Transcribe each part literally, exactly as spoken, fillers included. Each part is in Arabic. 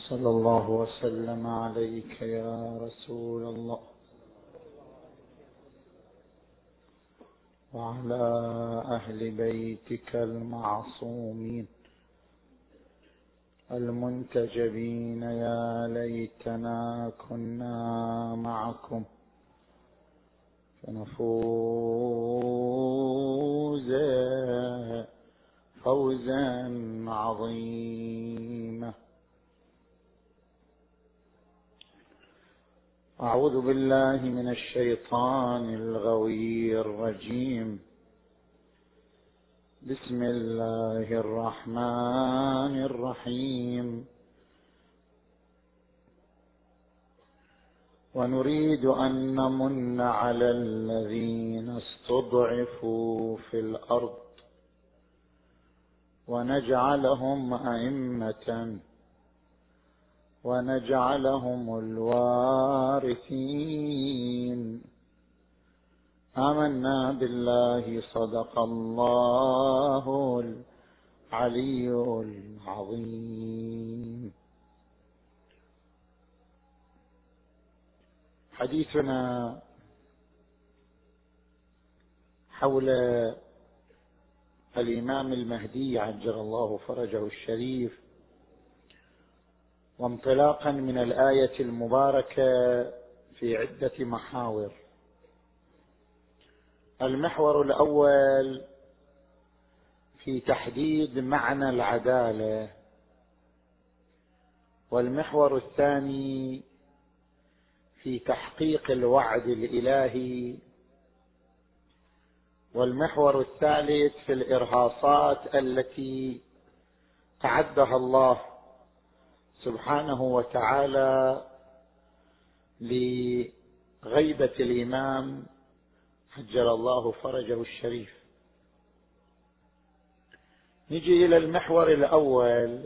صلى الله وسلم عليك يا رسول الله وعلى أهل بيتك المعصومين المنتجبين. يا ليتنا كنا معكم فنفوز فوزا عظيما. أعوذ بالله من الشيطان الغوي الرجيم. بسم الله الرحمن الرحيم. ونريد أن نمن على الذين استضعفوا في الأرض ونجعلهم أئمة ونجعلهم الوارثين. آمنا بالله صدق الله العلي العظيم. حديثنا حول الإمام المهدي عجل الله فرجه الشريف، وانطلاقا من الآية المباركة في عدة محاور. المحور الأول في تحديد معنى العدالة، والمحور الثاني في تحقيق الوعد الإلهي، والمحور الثالث في الإرهاصات التي أعدها الله سبحانه وتعالى لغيبة الإمام عجل الله فرجه الشريف. نجي إلى المحور الأول.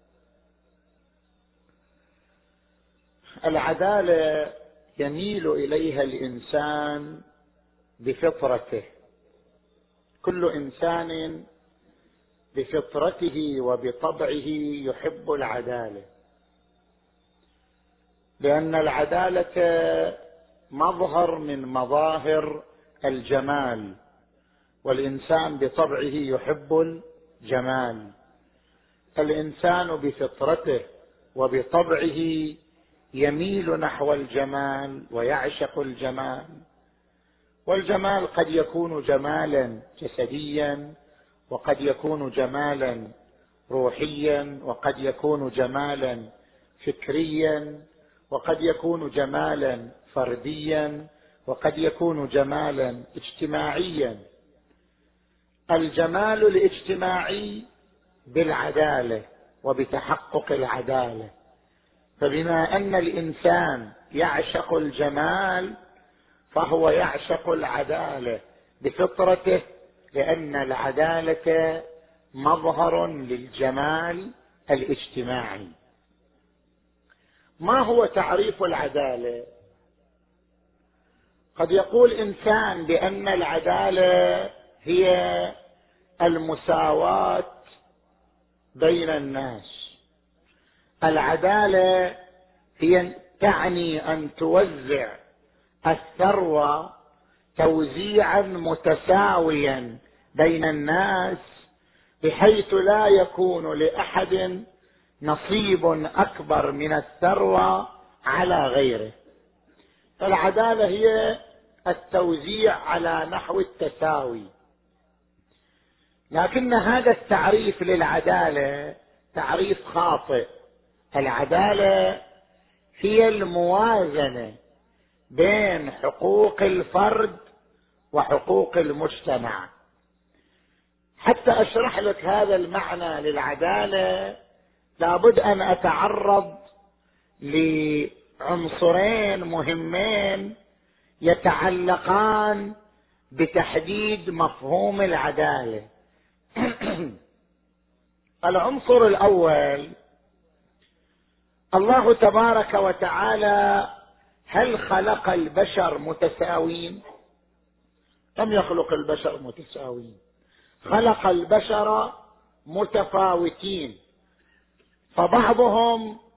العدالة يميل إليها الإنسان بفطرته، كل إنسان بفطرته وبطبعه يحب العدالة، لأن العدالة مظهر من مظاهر الجمال، والإنسان بطبعه يحب الجمال. الإنسان بفطرته وبطبعه يميل نحو الجمال ويعشق الجمال، والجمال قد يكون جمالا جسديا، وقد يكون جمالا روحيا، وقد يكون جمالا فكريا، وقد يكون جمالا فرديا، وقد يكون جمالا اجتماعيا. الجمال الاجتماعي بالعدالة وبتحقق العدالة، فبما أن الإنسان يعشق الجمال فهو يعشق العدالة بفطرته، لأن العدالة مظهر للجمال الاجتماعي. ما هو تعريف العدالة؟ قد يقول إنسان بأن العدالة هي المساواة بين الناس. العدالة هي تعني أن توزع الثروة توزيعا متساويا بين الناس، بحيث لا يكون لأحد نصيب أكبر من الثروة على غيره. العدالة هي التوزيع على نحو التساوي، لكن هذا التعريف للعدالة تعريف خاطئ. العدالة هي الموازنة بين حقوق الفرد وحقوق المجتمع. حتى أشرح لك هذا المعنى للعدالة لابد أن أتعرض لعنصرين مهمين يتعلقان بتحديد مفهوم العدالة. العنصر الأول، الله تبارك وتعالى هل خلق البشر متساوين؟ لم يخلق البشر متساوين، خلق البشر متفاوتين، فبعضهم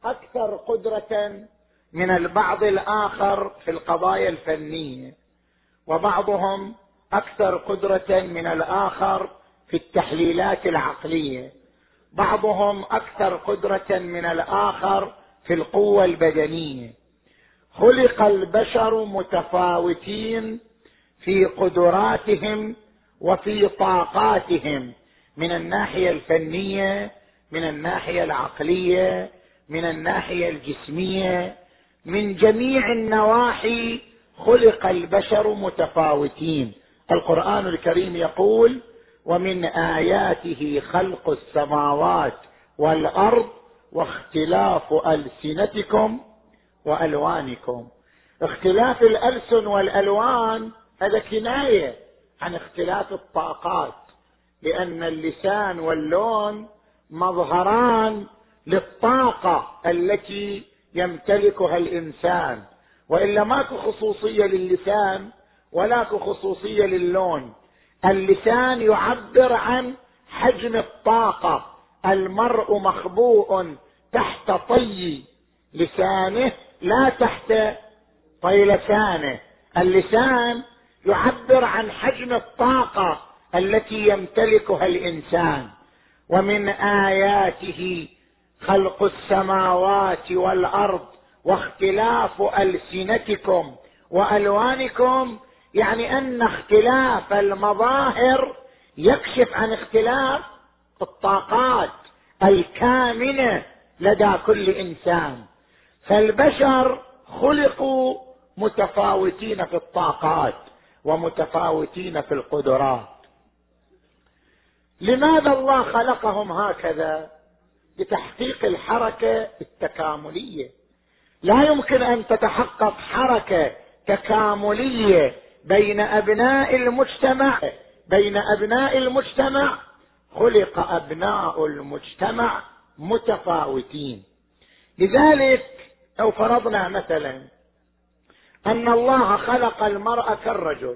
أكثر قدرة من البعض الآخر في القضايا الفنية، وبعضهم أكثر قدرة من الآخر في التحليلات العقلية، بعضهم أكثر قدرة من الآخر في القوة البدنية. خلق البشر متفاوتين في قدراتهم وفي طاقاتهم، من الناحية الفنية، من الناحية العقلية، من الناحية الجسمية، من جميع النواحي خلق البشر متفاوتين. القرآن الكريم يقول: ومن آياته خلق السماوات والأرض واختلاف ألسنتكم وألوانكم. اختلاف الألسن والألوان هذا كناية عن اختلاف الطاقات، لأن اللسان واللون مظهران للطاقة التي يمتلكها الإنسان، وإلا ماكو خصوصية للسان ولاكو خصوصية للون. اللسان يعبر عن حجم الطاقة، المرء مخبوء تحت طي لسانه لا تحت طي لسانه. اللسان يعبر عن حجم الطاقة التي يمتلكها الإنسان. ومن آياته خلق السماوات والأرض واختلاف ألسنتكم وألوانكم، يعني أن اختلاف المظاهر يكشف عن اختلاف الطاقات الكامنة لدى كل إنسان. فالبشر خلقوا متفاوتين في الطاقات ومتفاوتين في القدرات. لماذا الله خلقهم هكذا؟ لتحقيق الحركة التكاملية. لا يمكن أن تتحقق حركة تكاملية بين أبناء المجتمع بين أبناء المجتمع خلق أبناء المجتمع متفاوتين. لذلك لو فرضنا مثلا أن الله خلق المرأة كالرجل،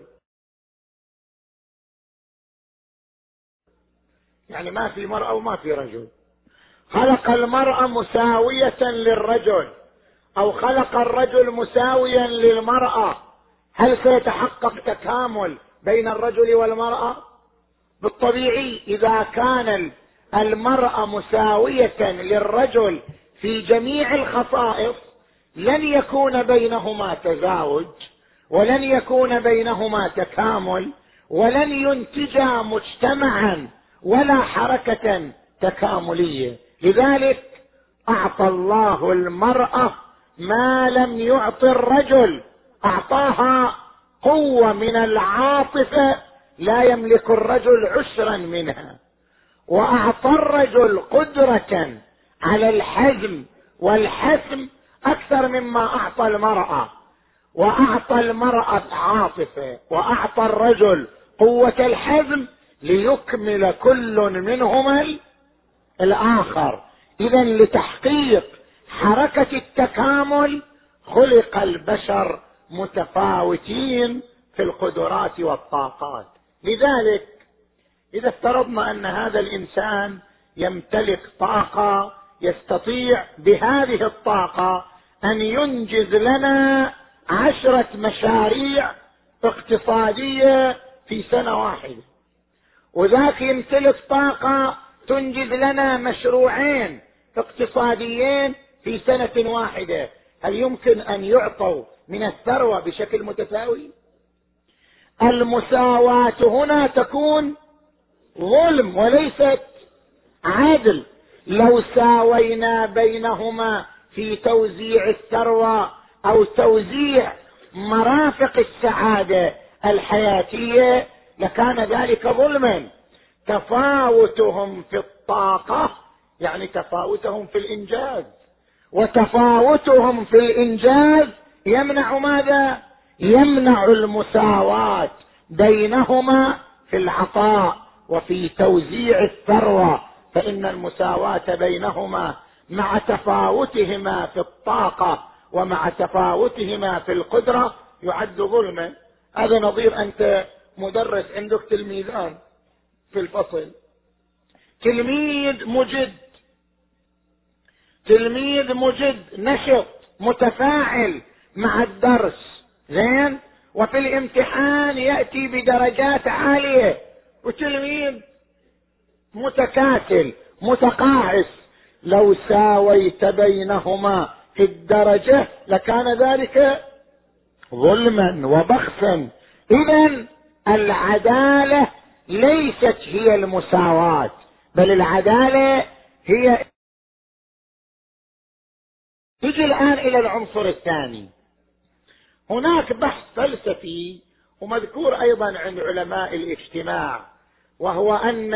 يعني ما في مرأة وما في رجل، خلق المرأة مساوية للرجل أو خلق الرجل مساويا للمرأة، هل سيتحقق تكامل بين الرجل والمرأة؟ بالطبيعي إذا كان المرأة مساوية للرجل في جميع الخصائص لن يكون بينهما تزاوج، ولن يكون بينهما تكامل، ولن ينتجا مجتمعا ولا حركة تكاملية. لذلك أعطى الله المرأة ما لم يعطي الرجل، أعطاها قوة من العاطفة لا يملك الرجل عشرا منها، وأعطى الرجل قدرة على الحزم والحسم أكثر مما أعطى المرأة، وأعطى المرأة عاطفة وأعطى الرجل قوة الحزم ليكمل كل منهما الآخر. إذا لتحقيق حركة التكامل خلق البشر متفاوتين في القدرات والطاقات. لذلك إذا افترضنا أن هذا الإنسان يمتلك طاقة يستطيع بهذه الطاقة أن ينجز لنا عشرة مشاريع اقتصادية في سنة واحدة، وذاك يمتلك طاقة تنجز لنا مشروعين اقتصاديين في سنة واحدة، هل يمكن أن يعطوا من الثروة بشكل متساوي؟ المساواة هنا تكون ظلم وليست عدل. لو ساوينا بينهما في توزيع الثروة أو توزيع مرافق السعادة الحياتية لكان ذلك ظلما. تفاوتهم في الطاقة يعني تفاوتهم في الإنجاز، وتفاوتهم في الإنجاز يمنع ماذا؟ يمنع المساواة بينهما في العطاء وفي توزيع الثروة، فإن المساواة بينهما مع تفاوتهما في الطاقة ومع تفاوتهما في القدرة يعد ظلما. هذا نظير أنت مدرس عندك تلميذان في الفصل، تلميذ مجد تلميذ مجد نشط متفاعل مع الدرس زين، وفي الامتحان يأتي بدرجات عالية، وتلميذ متكاسل متقاعس، لو ساويت بينهما في الدرجة لكان ذلك ظلما وبخسا. إذن العدالة ليست هي المساواة، بل العدالة هي. نجي الآن إلى العنصر الثاني. هناك بحث فلسفي ومذكور أيضا عند علماء الاجتماع، وهو أن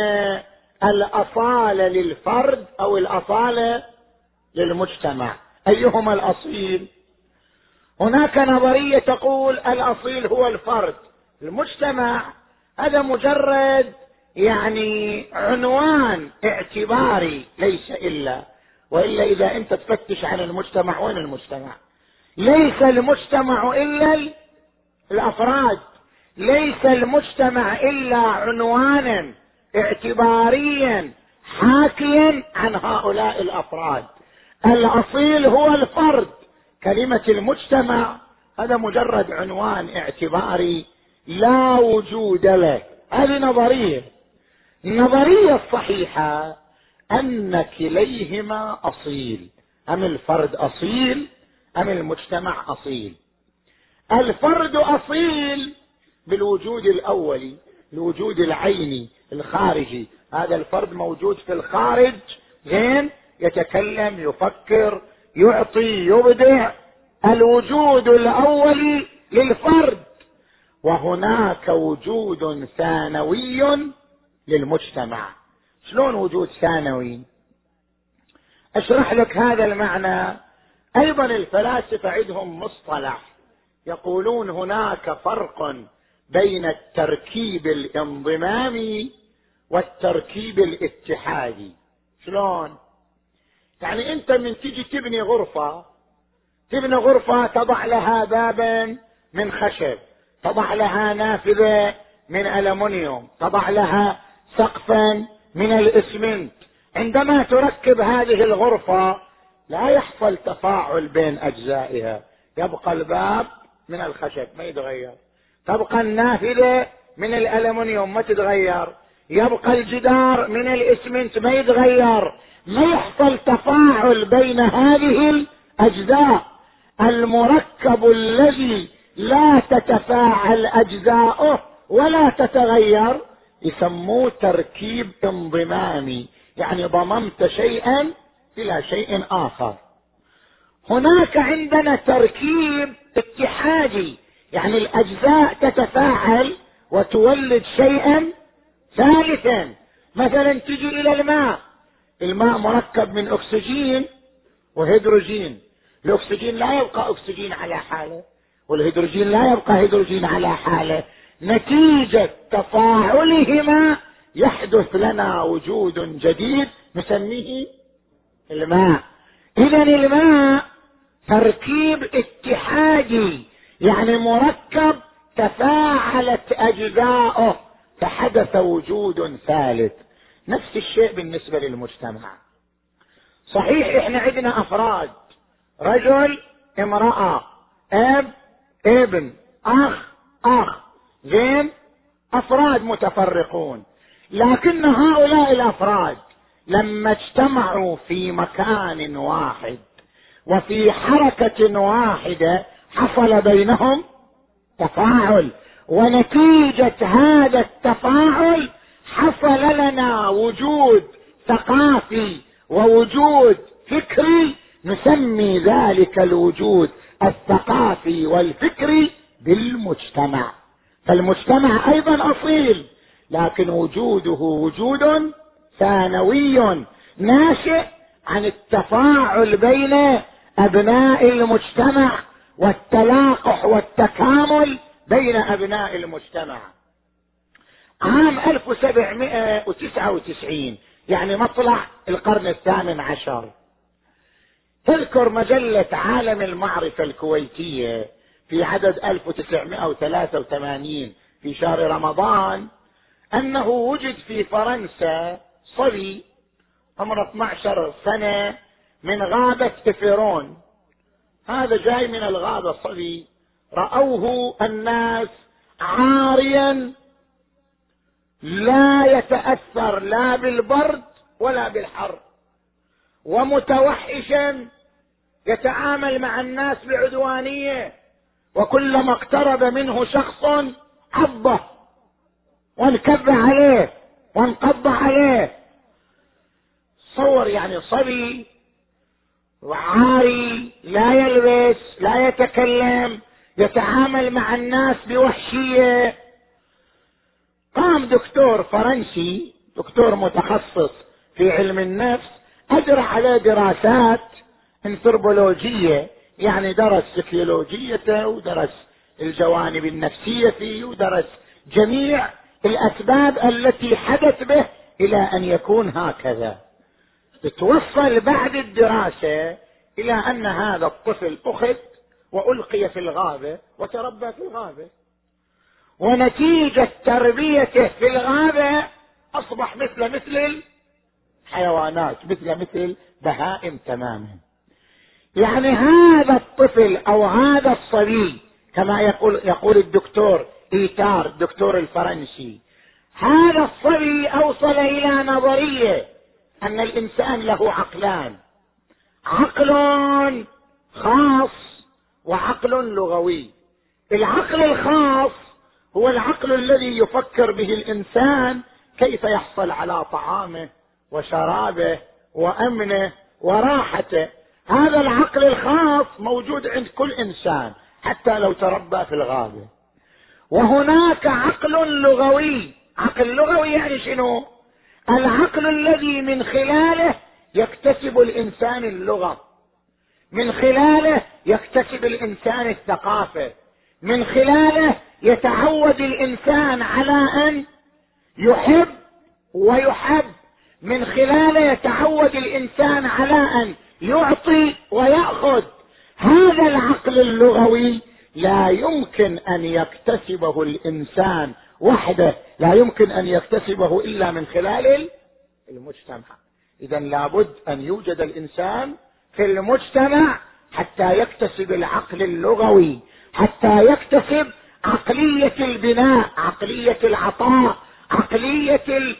الأصالة للفرد أو الأصالة للمجتمع، أيهما الأصيل؟ هناك نظرية تقول الأصيل هو الفرد، المجتمع هذا مجرد يعني عنوان اعتباري ليس إلا، وإلا إذا أنت تفتش عن المجتمع، وين المجتمع؟ ليس المجتمع إلا الأفراد، ليس المجتمع إلا عنوانا اعتباريا حاكيا عن هؤلاء الأفراد. الأصيل هو الفرد، كلمة المجتمع هذا مجرد عنوان اعتباري لا وجود له. هذه نظرية. النظرية الصحيحة أن كليهما أصيل، أم الفرد أصيل أم المجتمع أصيل. الفرد أصيل بالوجود الأولي، الوجود العيني الخارجي، هذا الفرد موجود في الخارج زين، يتكلم يفكر يعطي يبدع، الوجود الأولي للفرد. وهناك وجود ثانوي للمجتمع. شلون وجود ثانوي؟ اشرح لك هذا المعنى. ايضا الفلاسفة عندهم مصطلح يقولون هناك فرق بين التركيب الانضمامي والتركيب الاتحادي. شلون؟ يعني انت من تجي تبني غرفة، تبني غرفة تضع لها بابا من خشب، تضع لها نافذة من ألمنيوم، تضع لها سقفا من الإسمنت. عندما تركب هذه الغرفة لا يحصل تفاعل بين أجزائها، يبقى الباب من الخشب ما يتغير، تبقى النافذة من الألمنيوم ما تتغير، يبقى الجدار من الإسمنت ما يتغير، ما يحصل تفاعل بين هذه الأجزاء. المركب الذي لا تتفاعل أجزاؤه ولا تتغير يسموه تركيب انضمامي، يعني ضممت شيئا إلى شيء آخر. هناك عندنا تركيب اتحادي، يعني الأجزاء تتفاعل وتولد شيئا ثالثا. مثلا تجي إلى الماء، الماء مركب من أكسجين وهيدروجين، الأكسجين لا يبقى أكسجين على حاله، والهيدروجين لا يبقى هيدروجين على حاله، نتيجة تفاعلهما يحدث لنا وجود جديد نسميه الماء. إذن الماء تركيب اتحادي، يعني مركب تفاعلت أجزاؤه فحدث وجود ثالث. نفس الشيء بالنسبة للمجتمع. صحيح احنا عندنا أفراد، رجل امرأة، اب ابن اخ اخ زين، افراد متفرقون، لكن هؤلاء الافراد لما اجتمعوا في مكان واحد وفي حركة واحدة حصل بينهم تفاعل، ونتيجة هذا التفاعل حصل لنا وجود ثقافي ووجود فكري، نسمي ذلك الوجود الثقافي والفكري بالمجتمع. فالمجتمع ايضا اصيل، لكن وجوده وجود ثانوي ناشئ عن التفاعل بين ابناء المجتمع والتلاقح والتكامل بين ابناء المجتمع. عام ألف وسبعمائة وتسعة وتسعين، يعني مطلع القرن الثامن عشر، تذكر مجلة عالم المعرفة الكويتية في عدد ألف وتسعمائة وثلاثة وثمانين في شهر رمضان أنه وجد في فرنسا صبي عمره اثني عشر سنة من غابة إفيرون، هذا جاي من الغابة صبي، رأوه الناس عاريا لا يتأثر لا بالبرد ولا بالحر، ومتوحشا يتعامل مع الناس بعدوانية، وكلما اقترب منه شخص عضه وانكب عليه وانقض عليه. صور يعني صبي وعاري لا يلبس لا يتكلم، يتعامل مع الناس بوحشية. قام دكتور فرنسي، دكتور متخصص في علم النفس، أجرى عليه دراسات انثروبولوجية، يعني درس سيكولوجيته ودرس الجوانب النفسية فيه ودرس جميع الأسباب التي حدث به إلى أن يكون هكذا. توصل بعد الدراسة إلى أن هذا الطفل أخذ وألقي في الغابة وتربى في الغابة، ونتيجة تربيته في الغابة أصبح مثل مثل الحيوانات، مثل مثل بهائم تماما. يعني هذا الطفل أو هذا الصبي كما يقول يقول الدكتور إيتار الدكتور الفرنسي، هذا الصبي أوصل إلى نظرية أن الإنسان له عقلان، عقل خاص وعقل لغوي. العقل الخاص هو العقل الذي يفكر به الإنسان كيف يحصل على طعامه وشرابه وأمنه وراحته. هذا العقل الخاص موجود عند كل إنسان حتى لو تربى في الغابة. وهناك عقل لغوي. عقل لغوي يعني شنو؟ العقل الذي من خلاله يكتسب الإنسان اللغة، من خلاله يكتسب الإنسان الثقافة، من خلاله يتعود الإنسان على أن يحب ويحب، من خلاله يتعود الإنسان على أن يعطي ويأخذ. هذا العقل اللغوي لا يمكن أن يكتسبه الإنسان وحده، لا يمكن أن يكتسبه إلا من خلال المجتمع. إذن لابد أن يوجد الإنسان في المجتمع حتى يكتسب العقل اللغوي، حتى يكتسب عقلية البناء، عقلية العطاء، عقلية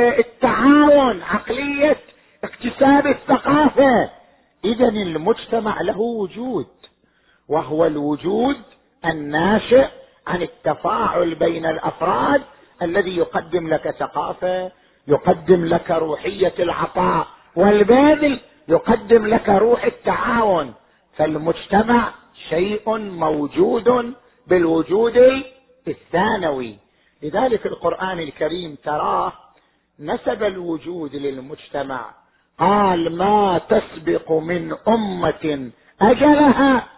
التعاون، عقلية اكتساب الثقافة. إذن المجتمع له وجود، وهو الوجود الناشئ عن التفاعل بين الأفراد الذي يقدم لك ثقافة، يقدم لك روحية العطاء والبذل، يقدم لك روح التعاون. فالمجتمع شيء موجود بالوجود الثانوي. لذلك القرآن الكريم تراه نسب الوجود للمجتمع، قال ما تسبق من أمة أجلها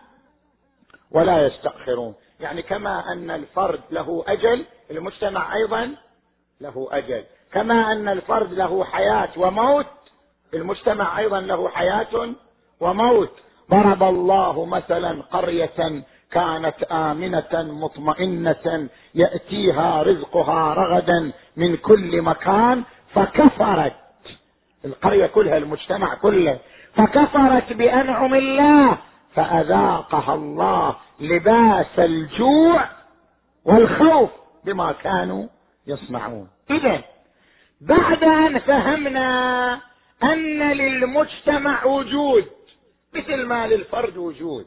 ولا يستأخرون. يعني كما أن الفرد له أجل، المجتمع أيضا له أجل. كما أن الفرد له حياة وموت، المجتمع أيضا له حياة وموت. ضرب الله مثلا قرية كانت آمنة مطمئنة يأتيها رزقها رغدا من كل مكان فكفرت، القرية كلها المجتمع كله، فكفرت بأنعم الله فأذاقها الله لباس الجوع والخوف بما كانوا يصنعون. إذن بعد أن فهمنا أن للمجتمع وجود مثل ما للفرد وجود،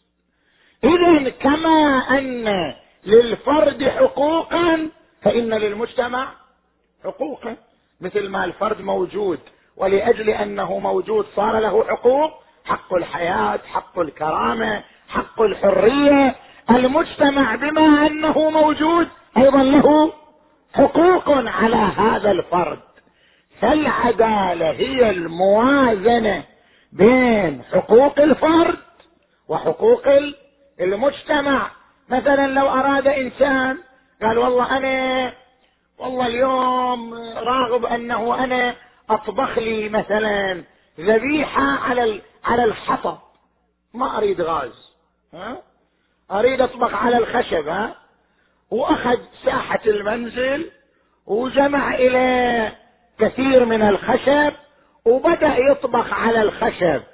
إذن كما أن للفرد حقوقا فإن للمجتمع حقوقا، مثل ما الفرد موجود ولأجل أنه موجود صار له حقوق، حق الحياة، حق الكرامة، حق الحرية. المجتمع بما أنه موجود أيضا له حقوق على هذا الفرد. فالعدالة هي الموازنة بين حقوق الفرد وحقوق المجتمع. مثلا لو أراد إنسان قال والله أنا والله اليوم راغب أنه أنا أطبخ لي مثلا ذبيحة على على الحطب، ما أريد غاز، ها أريد أطبخ على الخشب، ها وأخذ ساحة المنزل وجمع إلى كثير من الخشب وبدأ يطبخ على الخشب.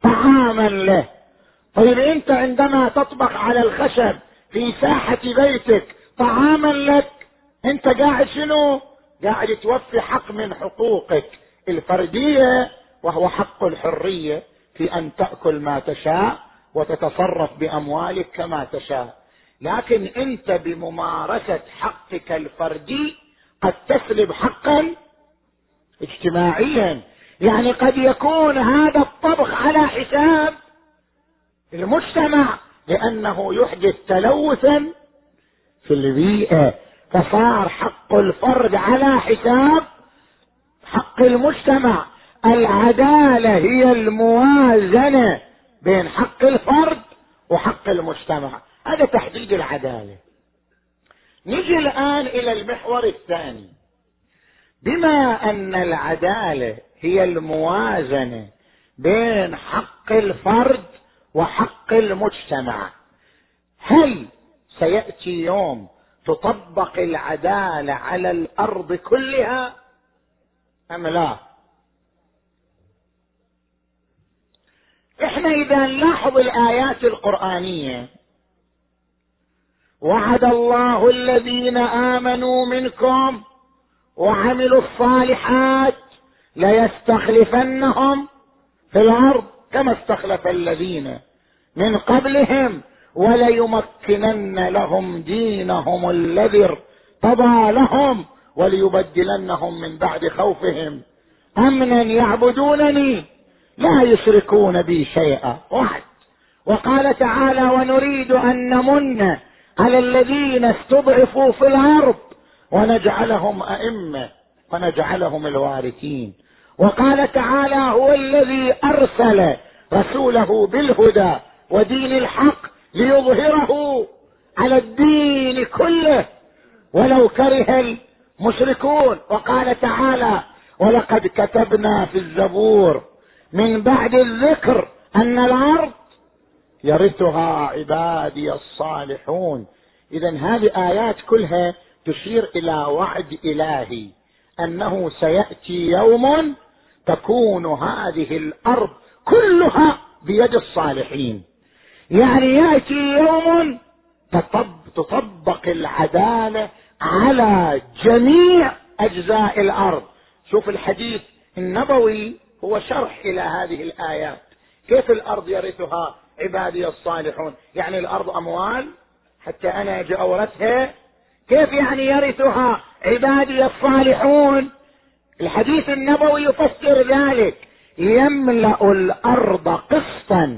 طعاما له. طيب انت عندما تطبخ على الخشب في ساحة بيتك طعاما لك، انت قاعد شنو؟ قاعد توفي حق من حقوقك الفردية، وهو حق الحرية في ان تأكل ما تشاء وتتصرف باموالك كما تشاء. لكن انت بممارسة حقك الفردي قد تسلب حقا اجتماعيا. يعني قد يكون هذا الطبخ على حساب المجتمع لانه يحدث تلوثا في البيئة، فصار حق الفرد على حساب حق المجتمع. العدالة هي الموازنة بين حق الفرد وحق المجتمع، هذا تحديد العدالة. نجي الآن إلى المحور الثاني. بما أن العدالة هي الموازنة بين حق الفرد وحق المجتمع، هل سيأتي يوم تطبق العدالة على الأرض كلها أم لا؟ احنا إذا نلاحظ الآيات القرآنية، وعد الله الذين آمنوا منكم وعملوا الصالحات ليستخلفنهم في الأرض كما استخلف الذين من قبلهم وليمكنن لهم دينهم الذي ارتضى لهم وليبدلنهم من بعد خوفهم أمنا يعبدونني لا يشركون بي شيئا. واحد. وقال تعالى ونريد أن نمن على الذين استضعفوا في الأرض ونجعلهم أئمة ونجعلهم الوارثين. وقال تعالى هو الذي أرسل رسوله بالهدى ودين الحق ليظهره على الدين كله ولو كره المشركون. وقال تعالى ولقد كتبنا في الزبور من بعد الذكر أن الأرض يرثها عبادي الصالحون. إذن هذه آيات كلها تشير إلى وعد إلهي أنه سيأتي يوم تكون هذه الأرض كلها بيد الصالحين. يعني يأتي يوم تطبق العدالة على جميع أجزاء الأرض. شوف الحديث النبوي هو شرح إلى هذه الآيات. كيف الأرض يرثها عبادي الصالحون؟ يعني الأرض أموال حتى أنا أجي أورثها؟ كيف يعني يرثها عبادي الصالحون؟ الحديث النبوي يفسر ذلك يملأ الأرض قسطا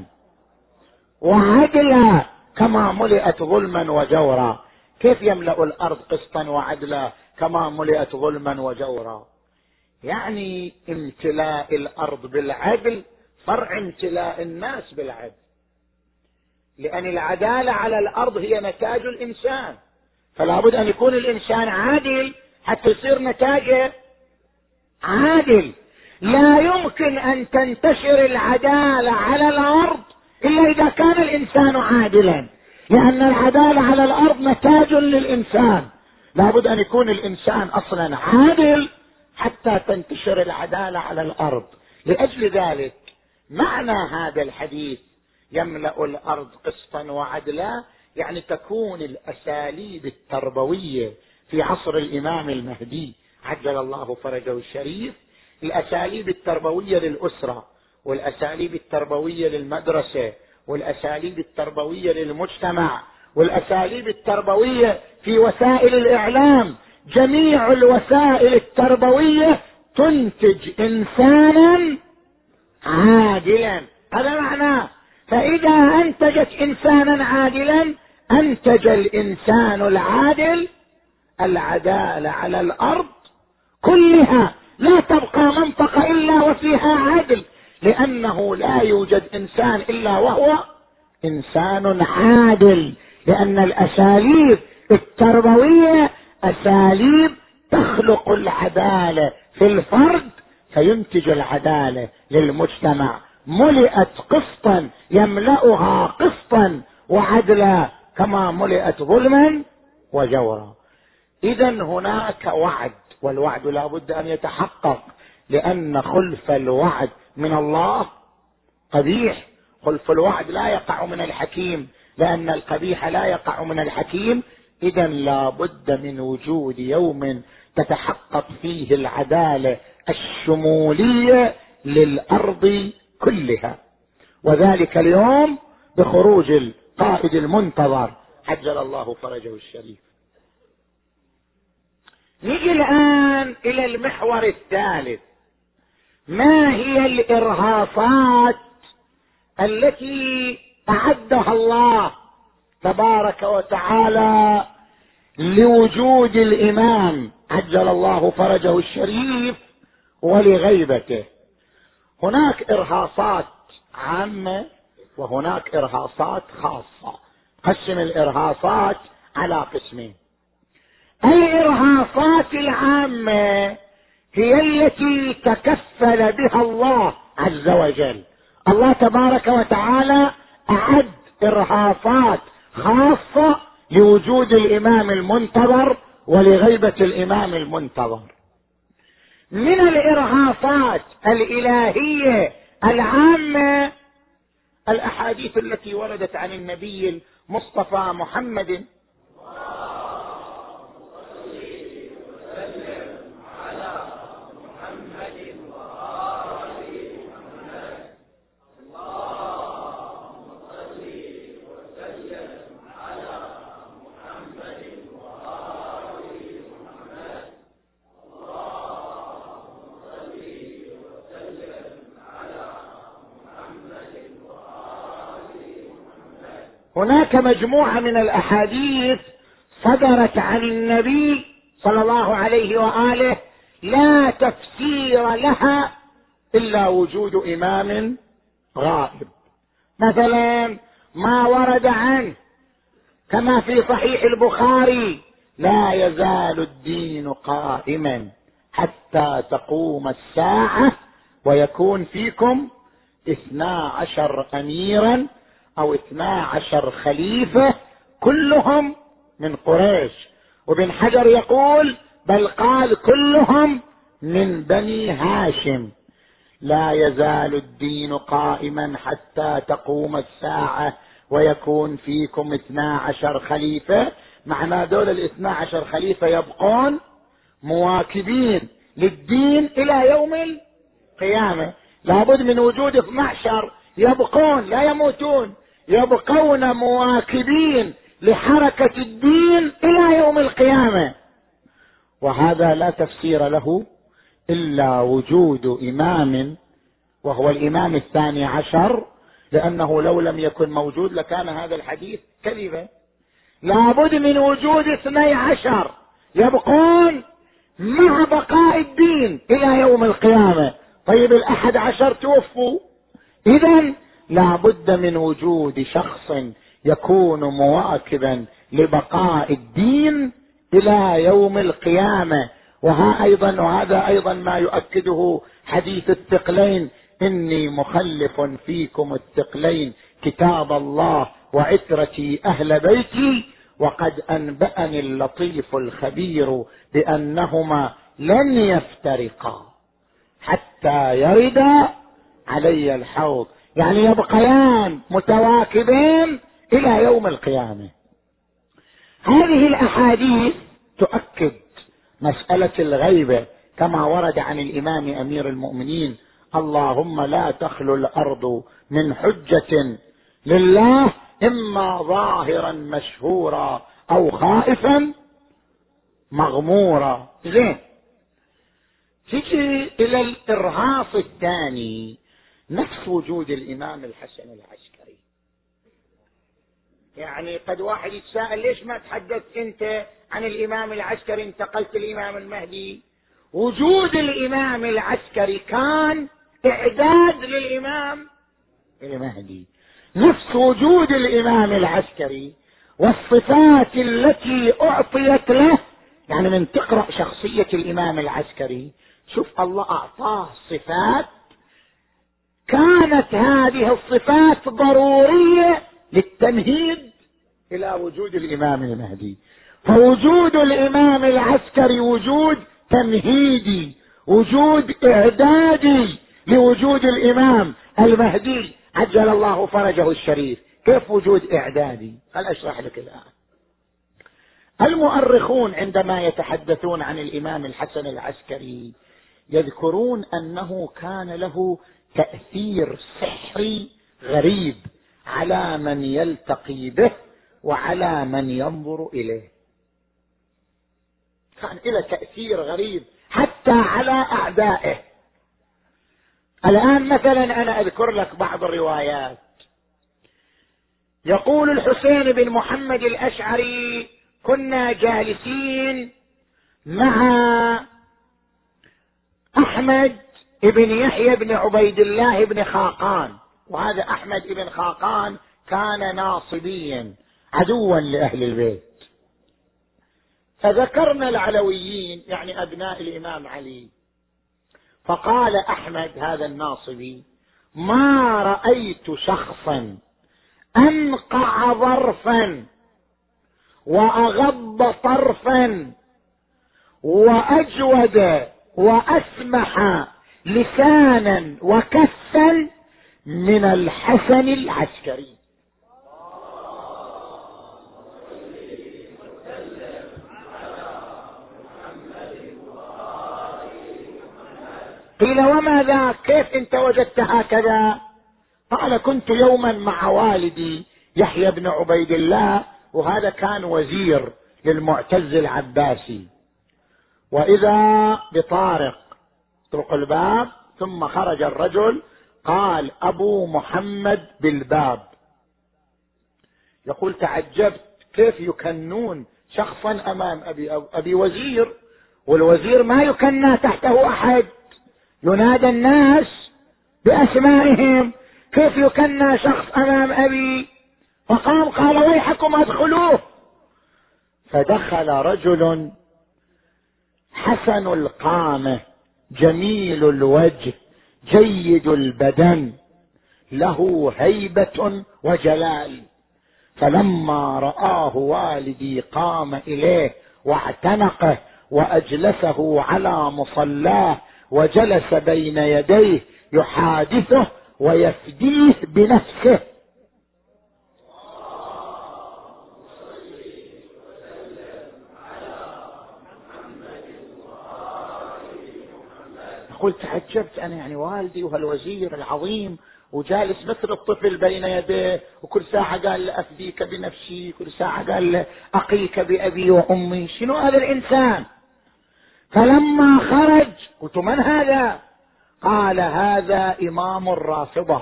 وعدلا كما ملئت ظلما وجورا. كيف يملأ الأرض قسطا وعدلا كما ملئت ظلما وجورا؟ يعني امتلاء الأرض بالعدل فرع امتلاء الناس بالعدل، لأن العدالة على الأرض هي نتاج الإنسان، فلا بد أن يكون الإنسان عادل حتى يصير نتاجه عادل. لا يمكن أن تنتشر العدالة على الأرض إلا إذا كان الإنسان عادلا، لأن العدالة على الأرض نتاج للإنسان. لا بد أن يكون الإنسان أصلا عادل حتى تنتشر العدالة على الأرض. لأجل ذلك معنى هذا الحديث يملأ الأرض قسطا وعدلا، يعني تكون الأساليب التربوية في عصر الإمام المهدي عجل الله فرجه الشريف، الأساليب التربوية للأسرة والأساليب التربوية للمدرسة والأساليب التربوية للمجتمع والأساليب التربوية في وسائل الإعلام، جميع الوسائل التربوية تنتج إنسانا عادلا. هذا معناه. فإذا أنتجت إنسانا عادلا أنتج الإنسان العادل العدالة على الأرض كلها، لا تبقى منطقة إلا وفيها عدل، لأنه لا يوجد إنسان إلا وهو إنسان عادل، لأن الأساليب التربوية أساليب تخلق العدالة في الفرد فينتج العدالة للمجتمع. ملئت قسطا يملأها قسطا وعدلا كما ملئت ظلما وجورا. إذا هناك وعد، والوعد لا بد أن يتحقق، لأن خلف الوعد من الله قبيح. خلف الوعد لا يقع من الحكيم، لأن القبيح لا يقع من الحكيم. إذا لا بد من وجود يوم تتحقق فيه العدالة الشمولية للأرض كلها، وذلك اليوم بخروج القائد المنتظر عجل الله فرجه الشريف. نيجي الآن إلى المحور الثالث. ما هي الإرهاصات التي أعدها الله تبارك وتعالى لوجود الإمام عجل الله فرجه الشريف ولغيبته؟ هناك إرهاصات عامة وهناك إرهاصات خاصة. قسم الإرهاصات على قسمين. الإرهاصات العامة هي التي تكفل بها الله عز وجل. الله تبارك وتعالى أعد إرهاصات خاصة لوجود الإمام المنتظر ولغيبة الإمام المنتظر. من الإرهاصات الإلهية العامة الأحاديث التي وردت عن النبي المصطفى محمد هناك مجموعة من الأحاديث صدرت عن النبي صلى الله عليه وآله لا تفسير لها إلا وجود إمام غائب. مثلا ما ورد عنه كما في صحيح البخاري: لا يزال الدين قائما حتى تقوم الساعة ويكون فيكم اثنا عشر أميرا أو اثنا عشر خليفة كلهم من قريش. وابن حجر يقول بل قال كلهم من بني هاشم. لا يزال الدين قائما حتى تقوم الساعة ويكون فيكم اثنا عشر خليفة. معنى دول الاثنا عشر خليفة يبقون مواكبين للدين إلى يوم القيامة. لابد من وجود اثنا عشر يبقون لا يموتون، يبقون مواكبين لحركة الدين إلى يوم القيامة. وهذا لا تفسير له إلا وجود إمام وهو الإمام الثاني عشر، لأنه لو لم يكن موجود لكان هذا الحديث كذبا. لابد من وجود اثني عشر يبقون مع بقاء الدين إلى يوم القيامة. طيب الأحد عشر توفوا، إذن لابد من وجود شخص يكون مواكبا لبقاء الدين إلى يوم القيامة. وها أيضا وهذا أيضا ما يؤكده حديث الثقلين: إني مخلف فيكم الثقلين كتاب الله وعترتي أهل بيتي، وقد أنبأني اللطيف الخبير بأنهما لن يفترقا حتى يردا علي الحوض. يعني يبقيان متواكبين إلى يوم القيامة. هذه الأحاديث تؤكد مسألة الغيبة كما ورد عن الإمام أمير المؤمنين: اللهم لا تخلو الأرض من حجة لله إما ظاهرا مشهورا أو خائفا مغمورا. زين، تجي إلى الإرهاص الثاني، نفس وجود الإمام الحسن العسكري. يعني قد واحد يتساءل ليش ما تحدثت أنت عن الإمام العسكري، انتقلت الإمام المهدي؟ وجود الإمام العسكري كان إعداد للإمام المهدي. نفس وجود الإمام العسكري والصفات التي أعطيت له. يعني من تقرأ شخصية الإمام العسكري شوف الله أعطاه صفات، كانت هذه الصفات ضرورية للتمهيد إلى وجود الإمام المهدي. فوجود الإمام العسكري وجود تمهيدي، وجود إعدادي لوجود الإمام المهدي عجل الله فرجه الشريف. كيف وجود إعدادي؟ هل أشرح لك الآن. المؤرخون عندما يتحدثون عن الإمام الحسن العسكري يذكرون أنه كان له تأثير سحري غريب على من يلتقي به وعلى من ينظر إليه. كان له تأثير غريب حتى على أعدائه. الآن مثلا أنا أذكر لك بعض الروايات. يقول الحسين بن محمد الأشعري: كنا جالسين مع أحمد بن يحيى بن عبيد الله بن خاقان، وهذا أحمد بن خاقان كان ناصبيا عدوا لأهل البيت. فذكرنا العلويين يعني أبناء الإمام علي، فقال أحمد هذا الناصبي: ما رأيت شخصا أنقع ظرفا وأغض طرفا وأجود وأسمح لسانا وكفا من الحسن العسكري. قيل: وما ذاك؟ كيف انت وجدت هكذا؟ قال: كنت يوما مع والدي يحيى بن عبيد الله، وهذا كان وزير للمعتز العباسي، وإذا بطارق طرق الباب، ثم خرج الرجل قال: أبو محمد بالباب. يقول: تعجبت كيف يكنون شخصا أمام أبي, أبي وزير، والوزير ما يكنى تحته أحد، ينادى الناس بأسمائهم، كيف يكنى شخص أمام أبي؟ فقام قال: ويحكم ادخلوه. فدخل رجل حسن القامة جميل الوجه جيد البدن له هيبة وجلال. فلما رآه والدي قام إليه واعتنقه وأجلسه على مصلاه وجلس بين يديه يحادثه ويفديه بنفسه. قلت تعجبت أنا، يعني والدي وهالوزير العظيم وجالس مثل الطفل بين يديه، وكل ساعة قال أفديك بنفسي، كل ساعة قال أقيك بأبي وأمي، شنو هذا الإنسان؟ فلما خرج قلت: من هذا؟ قال: هذا إمام الرافضة،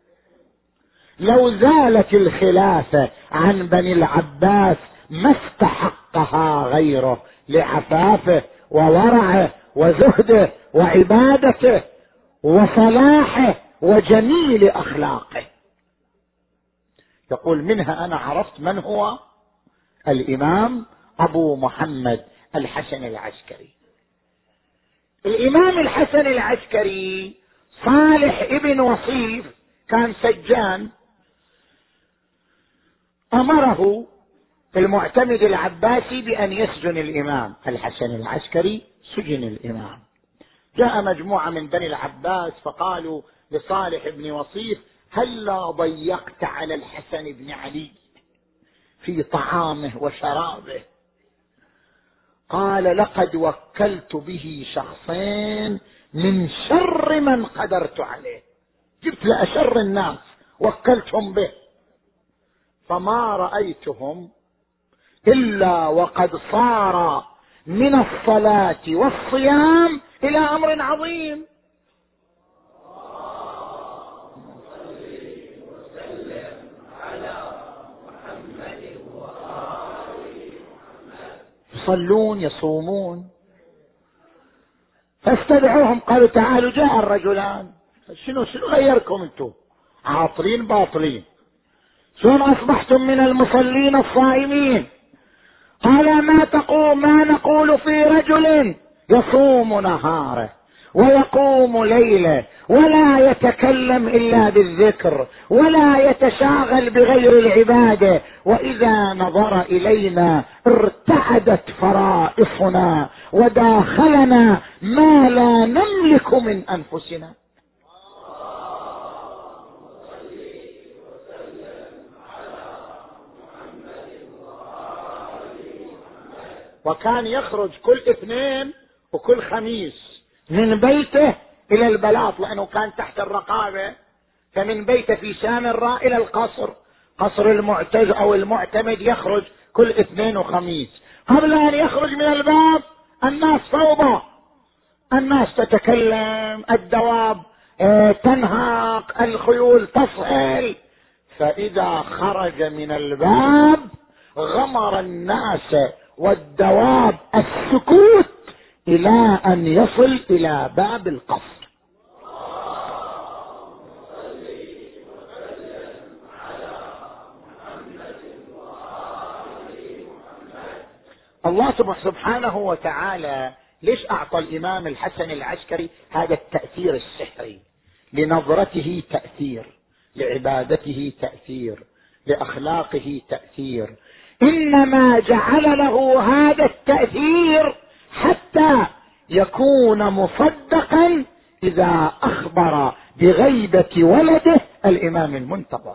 لو زالت الخلافة عن بني العباس ما استحقها غيره لعفافه وورعه وزهده وعبادته وصلاحه وجميل أخلاقه. يقول: منها أنا عرفت من هو الإمام أبو محمد الحسن العسكري. الإمام الحسن العسكري صالح ابن وصيف كان سجان، أمره المعتمد العباسي بأن يسجن الإمام الحسن العسكري. سجن الإمام. جاء مجموعة من بني العباس فقالوا لصالح بن وصيف: هلا ضيقت على الحسن بن علي في طعامه وشرابه؟ قال: لقد وكلت به شخصين من شر من قدرت عليه، جبت لأشر الناس وكلتهم به، فما رأيتهم إلا وقد صار من الصلاة والصيام إلى أمر عظيم. يصلون يصومون. فاستدعوهم قالوا: تعالوا، جاء الرجلان، شنو شنو غيركم انتم؟ عاطلين باطلين، شلون اصبحتم من المصلين الصائمين؟ قال: ما تقول ما نقول في رجل يصوم نهاره ويقوم ليله ولا يتكلم إلا بالذكر ولا يتشاغل بغير العبادة، وإذا نظر إلينا ارتعدت فرائصنا وداخلنا ما لا نملك من أنفسنا. وكان يخرج كل اثنين وكل خميس من بيته الى البلاط، لانه كان تحت الرقابة، فمن بيته في سامراء الى القصر، قصر المعتز او المعتمد، يخرج كل اثنين وخميس. قبل ان يخرج من الباب الناس فوضى، الناس تتكلم، الدواب تنهق، الخيول تصهل. فاذا خرج من الباب غمر الناس والدواب السكوت الى ان يصل الى باب القصر. الله سبحانه وتعالى ليش اعطى الامام الحسن العسكري هذا التأثير السحري؟ لنظرته تأثير، لعبادته تأثير، لأخلاقه تأثير. انما جعل له هذا التأثير حتى يكون مصدقا اذا اخبر بغيبة ولده الامام المنتظر.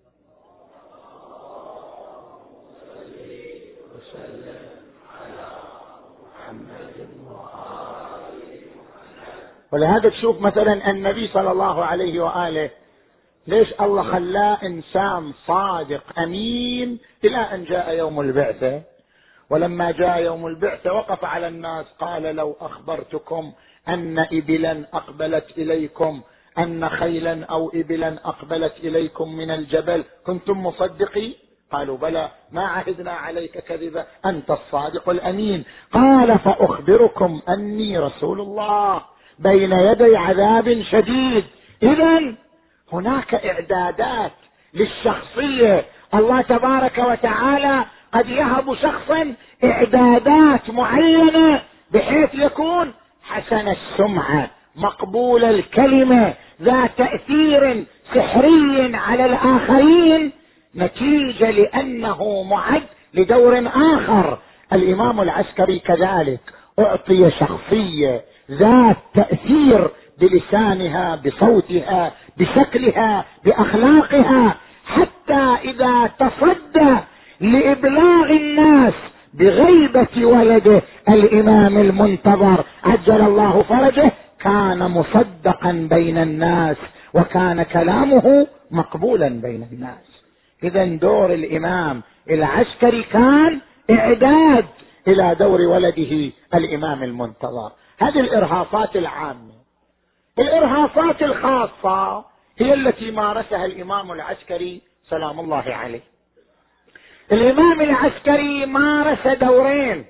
ولهذا تشوف مثلا النبي صلى الله عليه وآله ليش الله خلاه انسان صادق امين الى ان جاء يوم البعثة. ولما جاء يوم البعثة وقف على الناس قال: لو اخبرتكم ان ابلا اقبلت اليكم، ان خيلا او ابلا اقبلت اليكم من الجبل، كنتم مصدقين؟ قالوا: بلى، ما عهدنا عليك كذبا، انت الصادق الامين. قال: فاخبركم اني رسول الله بين يدي عذاب شديد. اذن هناك اعدادات للشخصية. الله تبارك وتعالى قد يهب شخصا اعدادات معينة بحيث يكون حسن السمعة، مقبول الكلمة، ذا تأثير سحري على الآخرين، نتيجة لأنه معد لدور آخر. الإمام العسكري كذلك أعطي شخصية ذات تأثير بلسانها، بصوتها، بشكلها، بأخلاقها، حتى إذا تصدى لإبلاغ الناس بغيبة ولده الإمام المنتظر عجل الله فرجه كان مصدقا بين الناس، وكان كلامه مقبولا بين الناس. إذا دور الإمام العسكري كان إعداد إلى دور ولده الإمام المنتظر. هذه الإرهاصات العامة. الإرهاصات الخاصة هي التي مارسها الإمام العسكري سلام الله عليه. الإمام العسكري مارس دورين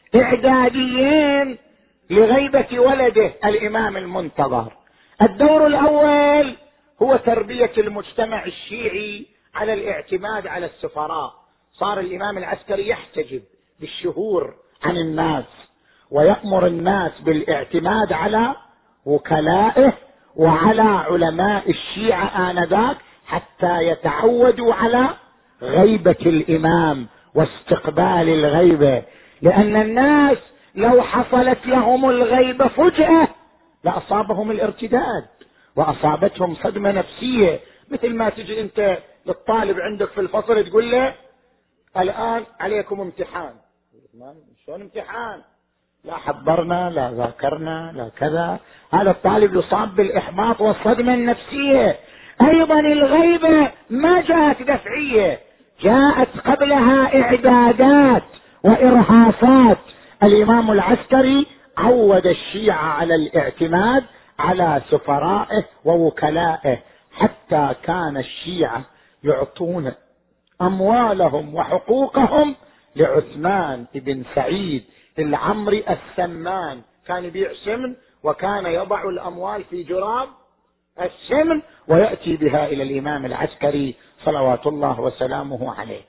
إعداديين لغيبة ولده الإمام المنتظر. الدور الأول هو تربية المجتمع الشيعي على الاعتماد على السفراء. صار الإمام العسكري يحتجب بالشهور عن الناس، ويأمر الناس بالاعتماد على وكلائه وعلى علماء الشيعة آنذاك حتى يتعودوا على غيبة الإمام واستقبال الغيبة، لأن الناس لو حصلت لهم الغيبة فجأة لأصابهم الارتداد وأصابتهم صدمة نفسية. مثل ما تجي أنت للطالب عندك في الفصل تقول له: الآن عليكم امتحان. شلون امتحان؟ لا حضرنا، لا ذاكرنا، لا كذا. هذا الطالب يصاب بالإحباط والصدمة النفسية. أيضا الغيبة ما جاءت دفعية، جاءت قبلها إعدادات وإرهاصات. الإمام العسكري عود الشيعة على الاعتماد على سفرائه ووكلائه، حتى كان الشيعة يعطون أموالهم وحقوقهم لعثمان بن سعيد العمري السمان. كان يبيع سمن، وكان يضع الأموال في جراب السمن ويأتي بها إلى الإمام العسكري صلوات الله وسلامه عليه.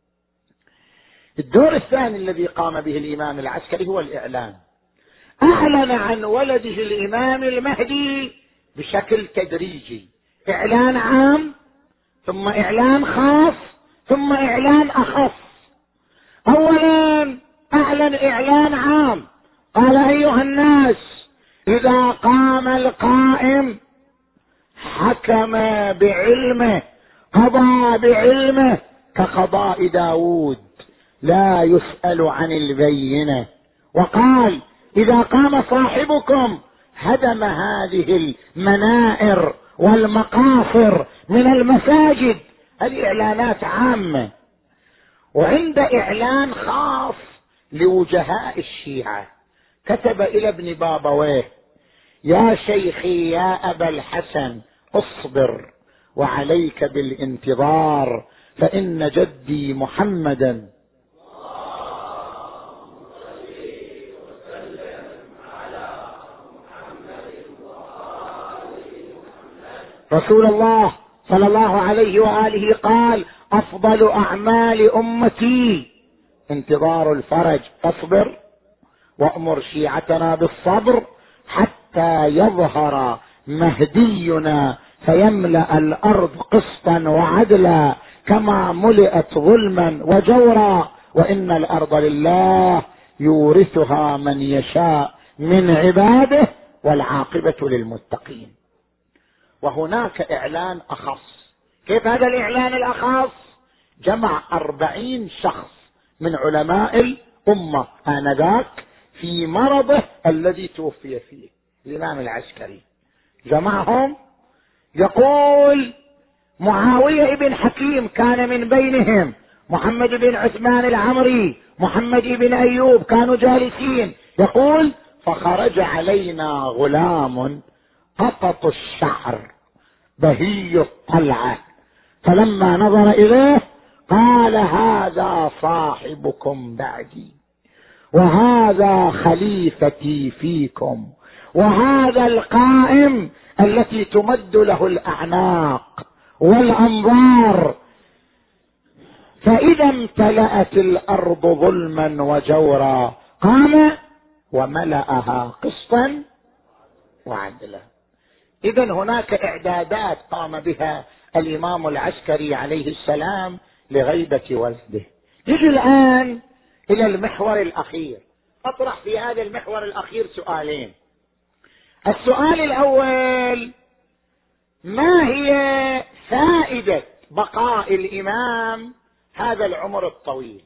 الدور الثاني الذي قام به الإمام العسكري هو الإعلان. أعلن عن ولده الإمام المهدي بشكل تدريجي، إعلان عام، ثم إعلان خاص، ثم إعلان أخص. أولا أعلن إعلان عام، قال: أيها الناس، إذا قام القائم حكم بعلمه، قضى بعلمه كقضاء داود، لا يسأل عن البينة. وقال إذا قام صاحبكم هدم هذه المنائر والمقاصر من المساجد. الإعلانات عامة، وعند إعلان خاص لوجهاء الشيعة كتب إلى ابن بابويه: يا شيخي يا أبا الحسن اصبر وعليك بالانتظار، فإن جدي محمدا رسول الله صلى الله عليه وآله قال: أفضل أعمال أمتي انتظار الفرج، فاصبر وأمر شيعتنا بالصبر حتى يظهر مهدينا فيملأ الأرض قسطا وعدلا كما ملئت ظلما وجورا، وإن الأرض لله يورثها من يشاء من عباده والعاقبة للمتقين. وهناك إعلان أخص. كيف هذا الإعلان الأخص؟ جمع أربعين شخص من علماء الأمة آنذاك في مرضه الذي توفي فيه الإمام العسكري، جمعهم. يقول معاوية بن حكيم كان من بينهم، محمد بن عثمان العمري، محمد بن أيوب كانوا جالسين. يقول: فخرج علينا غلام قطط الشعر بهي الطلعة، فلما نظر إليه قال: هذا صاحبكم بعدي، وهذا خليفتي فيكم، وهذا القائم التي تمد له الأعناق والأنظار، فإذا امتلأت الأرض ظلما وجورا قام وملأها قسطا وعدلا. إذن هناك إعدادات قام بها الإمام العسكري عليه السلام لغيبة ولده. نجي الآن إلى المحور الأخير. أطرح في هذا المحور الأخير سؤالين. السؤال الأول: ما هي فائدة بقاء الإمام هذا العمر الطويل؟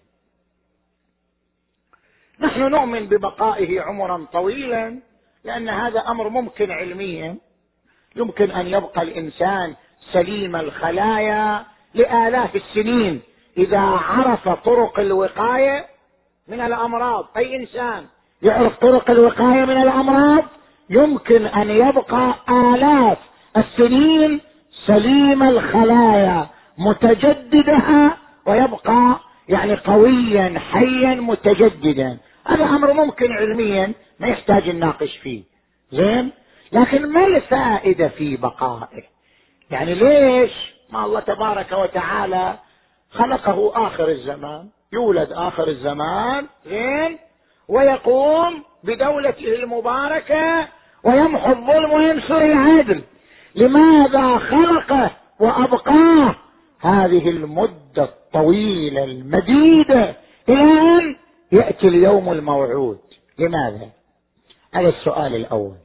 نحن نؤمن ببقائه عمرا طويلا لأن هذا أمر ممكن علميا. يمكن أن يبقى الإنسان سليم الخلايا لآلاف السنين إذا عرف طرق الوقاية من الأمراض. أي إنسان يعرف طرق الوقاية من الأمراض يمكن أن يبقى آلاف السنين سليم الخلايا متجددها، ويبقى يعني قويا حيا متجددا. هذا أمر ممكن علميا ما يحتاج الناقش فيه. زين، لكن ما الفائدة في بقائه؟ يعني ليش ما الله تبارك وتعالى خلقه آخر الزمان، يولد آخر الزمان زين ويقوم بدولته المباركة ويمحو الظلم وينشر العدل؟ لماذا خلقه وأبقاه هذه المدة الطويلة المديدة إلى أن يأتي اليوم الموعود؟ لماذا؟ هذا السؤال الأول.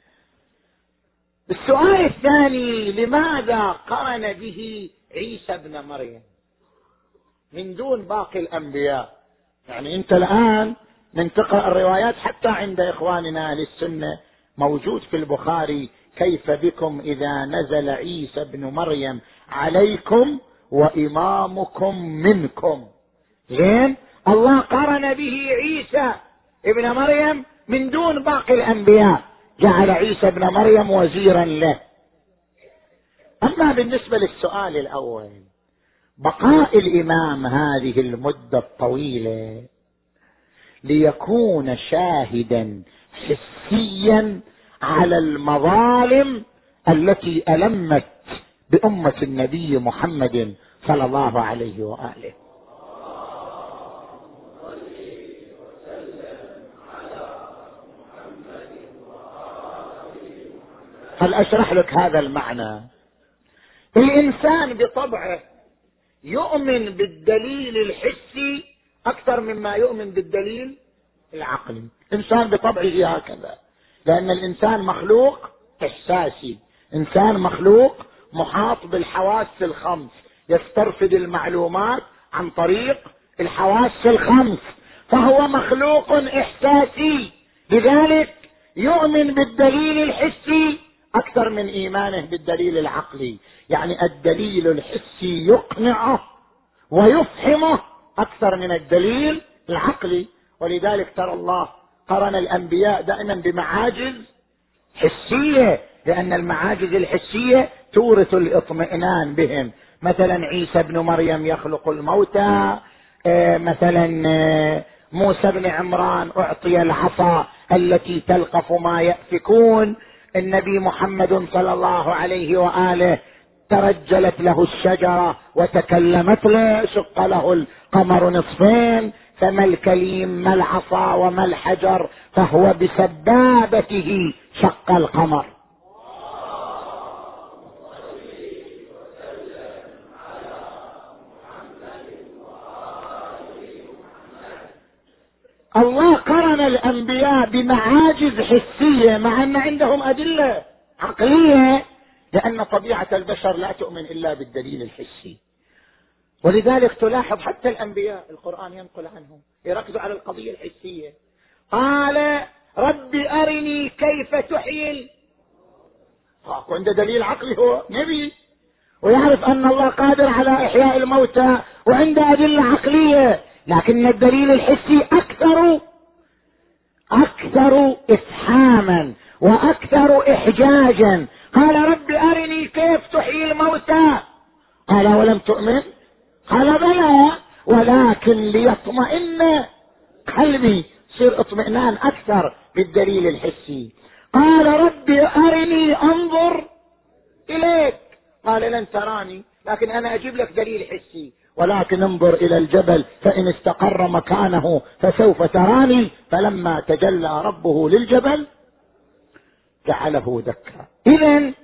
السؤال الثاني: لماذا قرن به عيسى ابن مريم من دون باقي الأنبياء؟ يعني أنت الآن من تقرأ الروايات حتى عند إخواننا أهل السنة موجود في البخاري: كيف بكم إذا نزل عيسى ابن مريم عليكم وإمامكم منكم. زين، الله قرن به عيسى ابن مريم من دون باقي الأنبياء، جعل عيسى ابن مريم وزيرا له. أما بالنسبة للسؤال الأول، بقاء الإمام هذه المدة الطويلة ليكون شاهدا حسيا على المظالم التي ألمت بأمة النبي محمد صلى الله عليه وآله. هل أشرح لك هذا المعنى؟ الإنسان بطبعه يؤمن بالدليل الحسي أكثر مما يؤمن بالدليل العقلي. الإنسان بطبعه هكذا، لأن الإنسان مخلوق إحساسي، إنسان مخلوق محاط بالحواس الخمس، يسترفد المعلومات عن طريق الحواس الخمس، فهو مخلوق إحساسي، لذلك يؤمن بالدليل الحسي أكثر من إيمانه بالدليل العقلي. يعني الدليل الحسي يقنعه ويفهمه أكثر من الدليل العقلي. ولذلك ترى الله قرن الأنبياء دائما بمعاجز حسية، لأن المعاجز الحسية تورث الاطمئنان بهم. مثلا عيسى بن مريم يخلق الموتى، مثلا موسى بن عمران أعطي العصا التي تلقف ما يأفكون، النبي محمد صلى الله عليه وآله ترجلت له الشجرة وتكلمت له، شق له القمر نصفين، فما الكليم ما العصا وما الحجر، فهو بسبابته شق القمر. الله قرن الأنبياء بمعاجز حسية مع أن عندهم أدلة عقلية، لأن طبيعة البشر لا تؤمن إلا بالدليل الحسي. ولذلك تلاحظ حتى الأنبياء القرآن ينقل عنهم يركزوا على القضية الحسية. قال رب أرني كيف تحيي، عنده دليل عقلي، هو نبي ويعرف أن الله قادر على إحياء الموتى وعنده أدلة عقلية، لكن الدليل الحسي أكثر أكثر إفهاما وأكثر إحجاجا. قال رب أرني كيف تحيي الموتى، قال ولم تؤمن، قال بلى ولكن ليطمئن قلبي، صير اطمئنان أكثر بالدليل الحسي. قال رب أرني أنظر إليك، قال لن تراني لكن أنا أجيب لك دليل حسي، ولكن انظر إلى الجبل فإن استقر مكانه فسوف تراني، فلما تجلى ربه للجبل جعله دكا. إذن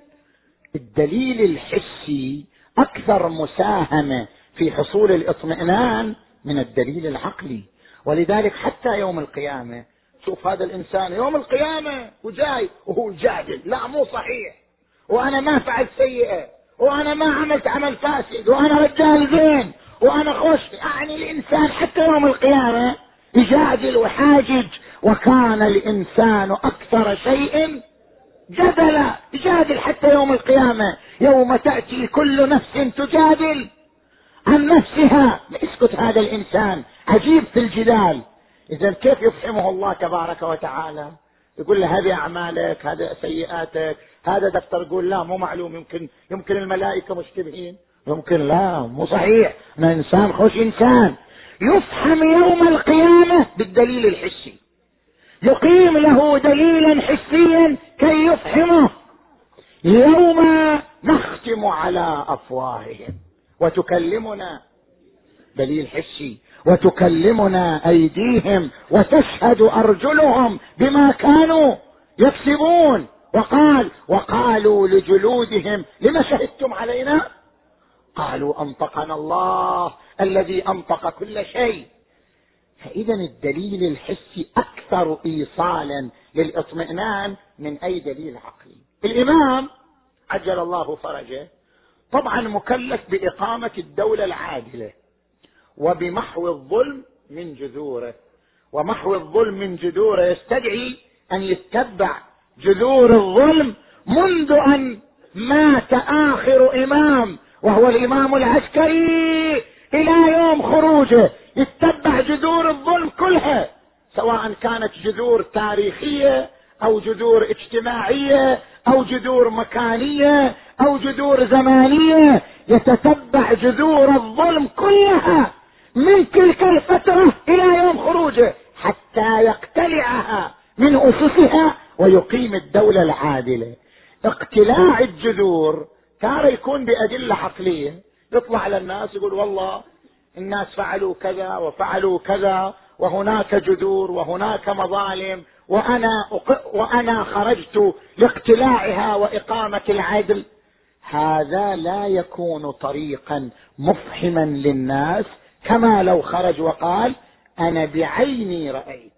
الدليل الحسي أكثر مساهمة في حصول الاطمئنان من الدليل العقلي. ولذلك حتى يوم القيامة شوف هذا الإنسان يوم القيامة وجاي وهو جادل، لا مو صحيح، وأنا ما فعلت سيئة، وأنا ما عملت عمل فاسد، وأنا رجال زين، وأنا خوش. يعني الإنسان حتى يوم القيامة يجادل وحاجج. وكان الإنسان أكثر شيء جدلا، يجادل حتى يوم القيامة، يوم تأتي كل نفس تجادل عن نفسها. اسكت هذا الإنسان عجيب في الجدال. إذا كيف يفهمه الله تبارك وتعالى؟ يقول له هذه أعمالك، هذا سيئاتك، هذا دفتر. يقول لا مو معلوم، يمكن يمكن الملائكة مشتبهين، يمكن لا مو صحيح، أنا إنسان خوش إنسان. يفهم يوم القيامة بالدليل الحسي، يقيم له دليلا حسيا كي يفهمه. يوم نختم على أفواههم وتكلمنا، دليل حسي، وتكلمنا أيديهم وتشهد أرجلهم بما كانوا يكسبون. وقال وقالوا لجلودهم لما شهدتم علينا، قالوا أنطقنا الله الذي أنطق كل شيء. فإذا الدليل الحسي أكثر إيصالا للإطمئنان من أي دليل عقلي. الإمام عجل الله فرجه طبعا مكلف بإقامة الدولة العادلة وبمحو الظلم من جذوره، ومحو الظلم من جذوره يستدعي أن يتبع جذور الظلم منذ أن مات آخر إمام وهو الإمام العسكري إلى يوم خروجه، يتبع جذور الظلم كلها، سواء كانت جذور تاريخية أو جذور اجتماعية أو جذور مكانية أو جذور زمانية، يتتبع جذور الظلم كلها من تلك الفترة إلى يوم خروجه حتى يقتلعها من أسسها ويقيم الدولة العادلة. اقتلاع الجذور تارة يكون بأدلة عقلية، يطلع للناس يقول والله الناس فعلوا كذا وفعلوا كذا وهناك جذور وهناك مظالم، وأنا, وأنا خرجت لاقتلاعها وإقامة العدل. هذا لا يكون طريقا مفهما للناس كما لو خرج وقال أنا بعيني رأيت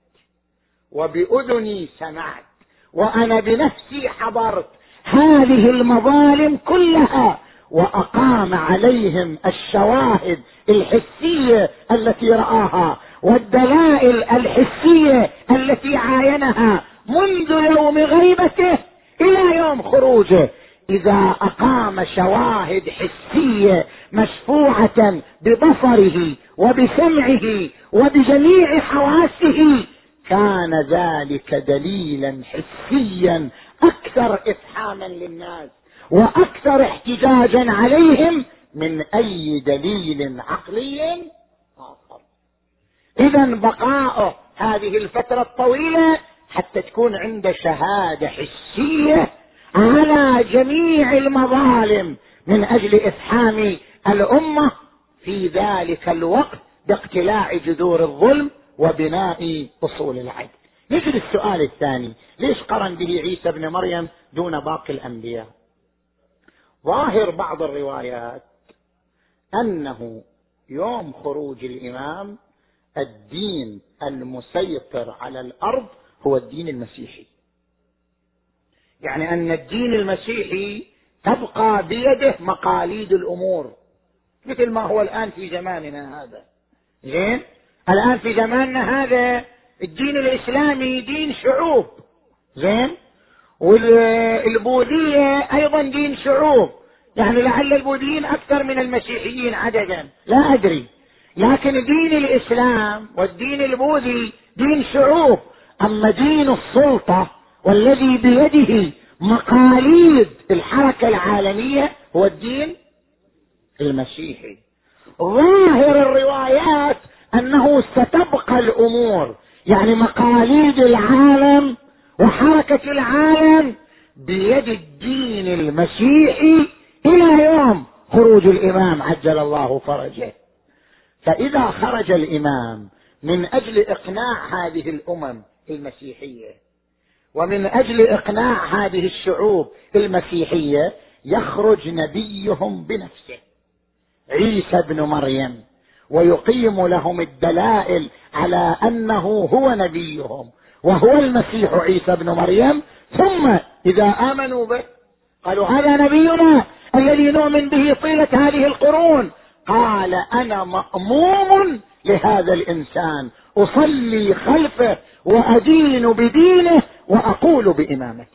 وبأذني سمعت وأنا بنفسي حضرت هذه المظالم كلها، وأقام عليهم الشواهد الحسية الحسية التي رآها والدلائل الحسية التي عاينها منذ يوم غيبته إلى يوم خروجه، إذا أقام شواهد حسية مشفوعة ببصره وبسمعه وبجميع حواسه، كان ذلك دليلا حسيا أكثر إفحاما للناس وأكثر احتجاجا عليهم من أي دليل عقلي آخر. إذا بقاؤه هذه الفترة الطويلة حتى تكون عنده شهادة حسية على جميع المظالم من أجل إفحام الأمة في ذلك الوقت باقتلاع جذور الظلم وبناء أصول العدل. نجي للسؤال الثاني، ليش قرن به عيسى بن مريم دون باقي الأنبياء؟ ظاهر بعض الروايات أنه يوم خروج الإمام الدين المسيطر على الأرض هو الدين المسيحي، يعني أن الدين المسيحي تبقى بيده مقاليد الأمور مثل ما هو الآن في زماننا هذا. زين، الآن في زماننا هذا الدين الإسلامي دين شعوب، زين، والبوذية أيضا دين شعوب، يعني لعل البوذيين أكثر من المسيحيين عددا لا أدري، لكن دين الإسلام والدين البوذي دين شعوب. أما دين السلطة والذي بيده مقاليد الحركة العالمية هو الدين المسيحي. ظاهر الروايات أنه ستبقى الأمور، يعني مقاليد العالم وحركة العالم بيد الدين المسيحي إلى يوم خروج الإمام عجل الله فرجه. فإذا خرج الإمام من أجل إقناع هذه الأمم المسيحية ومن أجل إقناع هذه الشعوب المسيحية، يخرج نبيهم بنفسه عيسى بن مريم ويقيم لهم الدلائل على أنه هو نبيهم وهو المسيح عيسى بن مريم. ثم إذا آمنوا به قالوا هذا نبينا الذي نؤمن به طيلة هذه القرون، قال أنا مأموم لهذا الإنسان، أصلي خلفه وأدين بدينه وأقول بإمامته.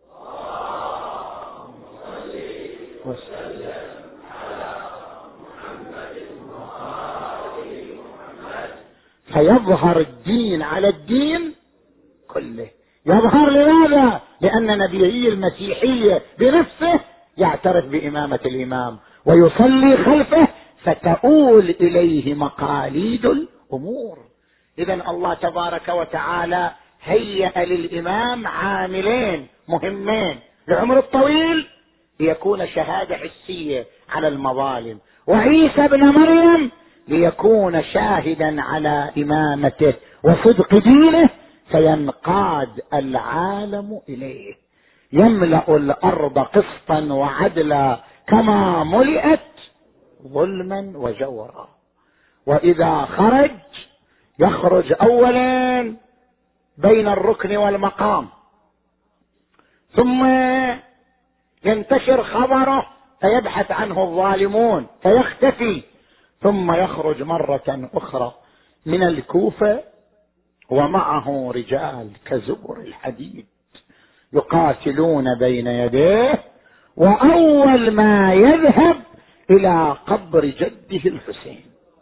فيظهر الدين على الدين كله. يظهر لماذا؟ لأن نبيه المسيحية بنفسه يعترف بإمامة الإمام ويصلي خلفه، فتؤول إليه مقاليد الأمور. إذن الله تبارك وتعالى هيأ للإمام عاملين مهمين لعمر الطويل ليكون شهادة حسية على المظالم، وعيسى بن مريم ليكون شاهدا على إمامته وصدق دينه، فينقاد العالم إليه، يملأ الأرض قسطا وعدلا كما ملئت ظلما وجورا. وإذا خرج يخرج أولا بين الركن والمقام، ثم ينتشر خبره فيبحث عنه الظالمون فيختفي، ثم يخرج مرة أخرى من الكوفة ومعه رجال كزبر الحديد يقاتلون بين يديه، وأول ما يذهب إلى قبر جده الحسين.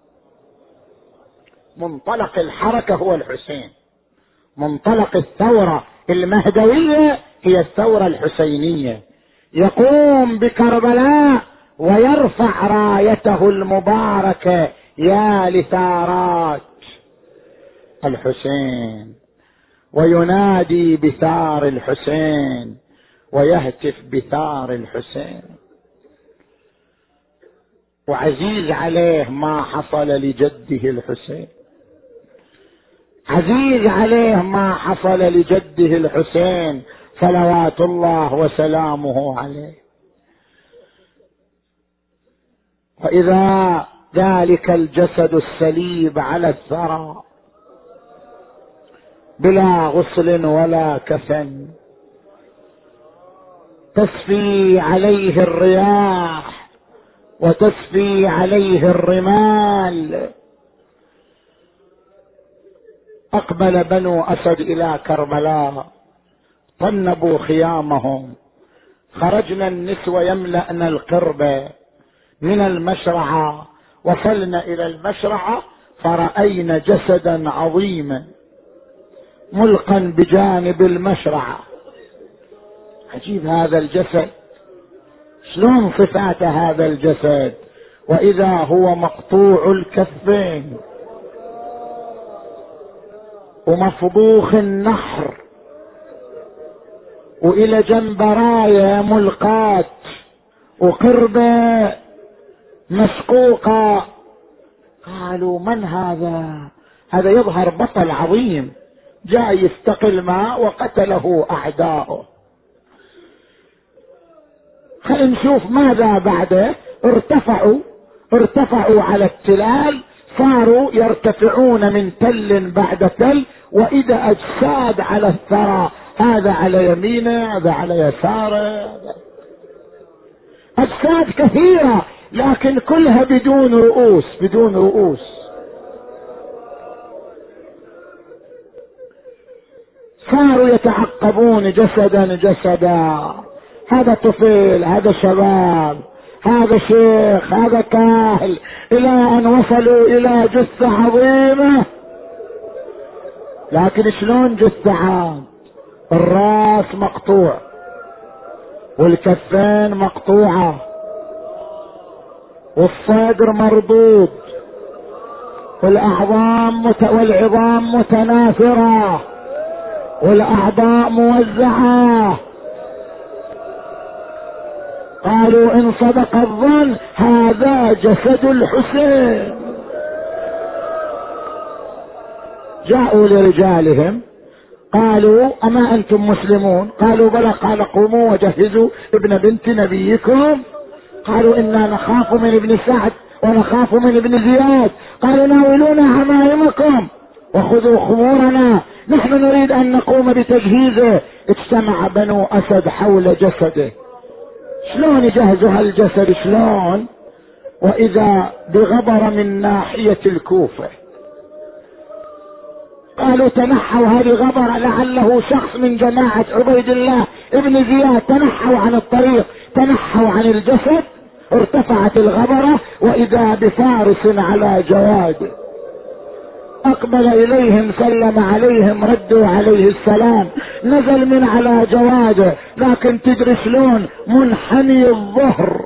منطلق الحركة هو الحسين، منطلق الثورة المهدوية هي الثورة الحسينية. يقوم بكربلاء ويرفع رايته المباركة يا لثارات الحسين، وينادي بثار الحسين ويهتف بثار الحسين. وعزيز عليه ما حصل لجده الحسين، عزيز عليه ما حصل لجده الحسين صلوات الله وسلامه عليه. فإذا ذلك الجسد السليب على الثرى بلا غسل ولا كفن، تصفي عليه الرياح وتسفي عليه الرمال. أقبل بنو أسد إلى كربلاء، طنبوا خيامهم، خرجنا النسوة يملأن القربة من المشرعة، وصلنا إلى المشرعة فرأينا جسدا عظيما ملقا بجانب المشرعة. عجيب هذا الجسد، شلون صفات هذا الجسد؟ وإذا هو مقطوع الكفين ومفضوخ النحر، وإلى جنب راية ملقات وقربة مسقوقة. قالوا من هذا؟ هذا يظهر بطل عظيم جاء يستقل ماء وقتله أعداؤه. خلينا نشوف ماذا بعده. ارتفعوا ارتفعوا على التلال، صاروا يرتفعون من تل بعد تل، وإذا أجساد على الثرى، هذا على يمينه هذا على يساره، أجساد كثيرة لكن كلها بدون رؤوس بدون رؤوس. صاروا يتعقبون جسدا جسدا، هذا طفل هذا شباب هذا شيخ هذا كاهل، إلى أن وصلوا إلى جثة عظيمة. لكن شلون جثة عاد؟ الراس مقطوع والكفين مقطوعة والصدر مردود والأعظام مت... والعظام متناثرة والأعضاء موزعة. قالوا إن صدق الظن هذا جسد الحسين. جاءوا لرجالهم قالوا أما أنتم مسلمون؟ قالوا بلى. قال قوموا وجهزوا ابن بنت نبيكم. قالوا إنا نخاف من ابن سعد ونخاف من ابن زياد. قالوا ناولونا عمائمكم وخذوا خمورنا، نحن نريد أن نقوم بتجهيزه. اجتمع بنو أسد حول جسده. شلون يجهزوا هالجسد؟ شلون؟ وإذا بغبر من ناحية الكوفة. قالوا تنحوا، هذه غبر لعله شخص من جماعة عبيد الله ابن زياد. تنحوا عن الطريق، تنحوا عن الجسد، ارتفعت الغبرة، وإذا بفارس على جواد. أقبل إليهم سلم عليهم، ردوا عليه السلام، نزل من على جواده، لكن تدري شلون؟ منحني الظهر،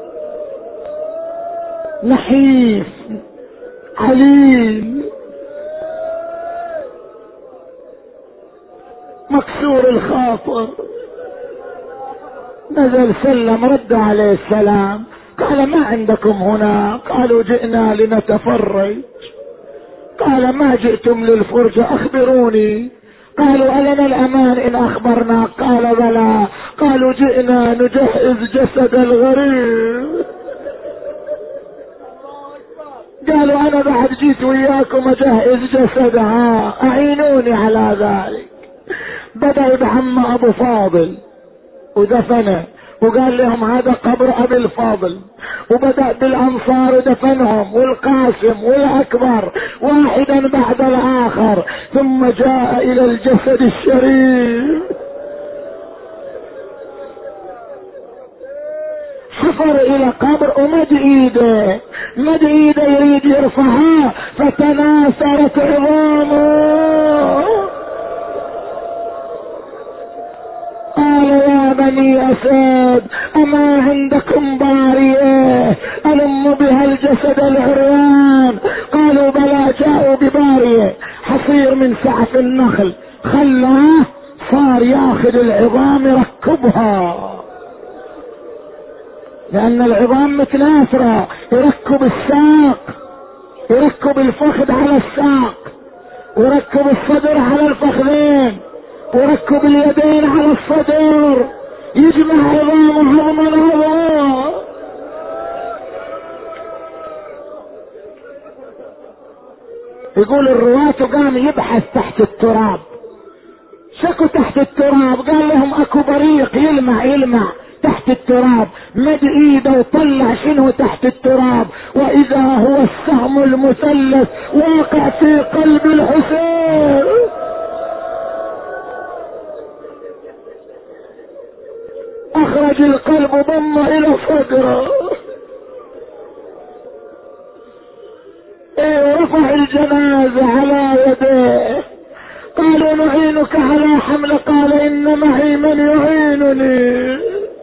نحيف عليل، مكسور الخاطر. نزل سلم رد عليه السلام، قال ما عندكم هنا؟ قالوا جئنا لنتفرج. قال ما جئتم للفرجة؟ أخبروني. قالوا ألنا الأمان إن أخبرنا؟ قال بلى. قالوا جئنا نجهز جسد الغريب. قالوا أنا بعد جيت وياكم أجهز جسدها، أعينوني على ذلك. بدأ بعم أبو فاضل ودفنه، وقال لهم هذا قبر أبي الفاضل، وبدأ بالأنصار ودفنهم، والقاسم والأكبر، واحدا بعد الآخر، ثم جاء إلى الجسد الشريف، حفر إلى قبر ومد إيده، مد إيده يريد يرفعها، فتناثرت عظامه. قال يا بني أسد أما عندكم بارية ألم بها الجسد العريان؟ قالوا بلى. جاءوا ببارية، حصير من سعف النخل، خلاه صار ياخذ العظام يركبها، لأن العظام متناثرة، يركب الساق، يركب الفخذ على الساق، ويركب الصدر على الفخذين، وركب اليدين على الصدر، يجمع عظام عظما عظما. يقول الرواة قام يبحث تحت التراب. شكوا تحت التراب، قال لهم اكو بريق يلمع يلمع تحت تحت التراب، مد ايده وطلع شنو تحت التراب، واذا هو السهم المثلث واقع في قلب الحسين. اخرج القلب ضم الى صدره، ايه رفع الجنازة على يديه، قالوا نعينك على حمل، قال ان معي من يعينني،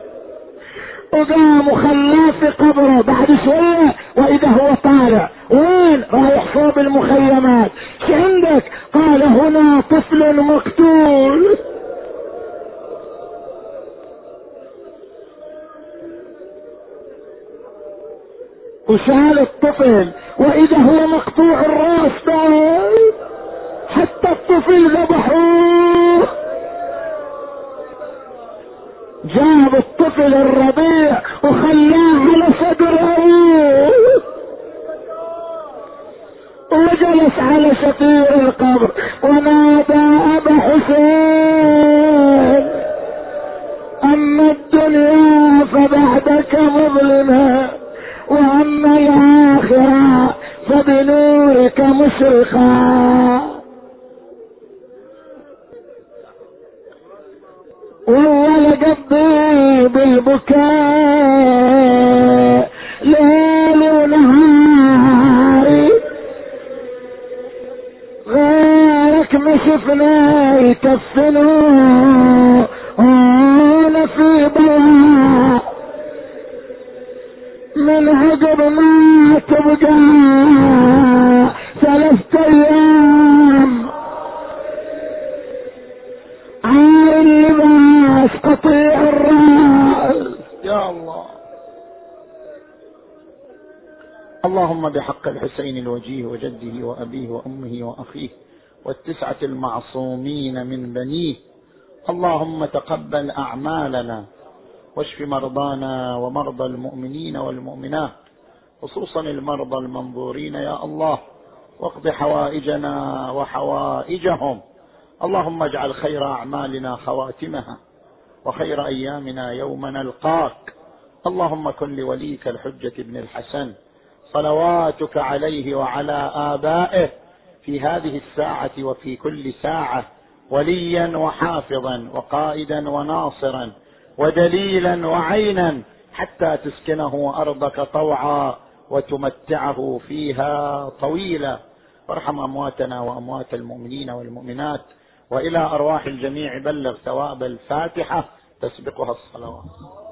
وقام وخلاه في قبره. بعد شوية واذا هو طالع، وين رايح صوب المخيمات، شو عندك؟ قال هنا طفل مقتول. وشال الطفل واذا هو مقطوع الراس بعد، حتى الطفل ذبحوه. جاب الطفل الرضيع وخلاه على صدر ابوه، وجلس على شفير القبر ونادى ابا حسين، اما الدنيا فبعدك مظلمه، واما الاخره فبنورك مشرقا. والله لقضي بالبكاء ليل ونهاري، غيرك ما شفنا يكفنوا وانا في بلاء، من عقب ما تبقى ثلاثة ايام عار اللباس قطيع الرأس. يا الله، اللهم بحق الحسين الوجيه وجده وأبيه وأمه وأخيه والتسعة المعصومين من بنيه، اللهم تقبل أعمالنا واشف مرضانا ومرضى المؤمنين والمؤمنات، خصوصا المرضى المنظورين يا الله، واقض حوائجنا وحوائجهم. اللهم اجعل خير أعمالنا خواتمها وخير أيامنا يوم نلقاك. اللهم كن لوليك الحجة ابن الحسن صلواتك عليه وعلى آبائه في هذه الساعة وفي كل ساعة وليا وحافظا وقائدا وناصرا ودليلا وعينا، حتى تسكنه أرضك طوعا وتمتعه فيها طويلا. وارحم أمواتنا وأموات المؤمنين والمؤمنات، وإلى أرواح الجميع بلغ ثواب الفاتحة تسبقها الصلوات.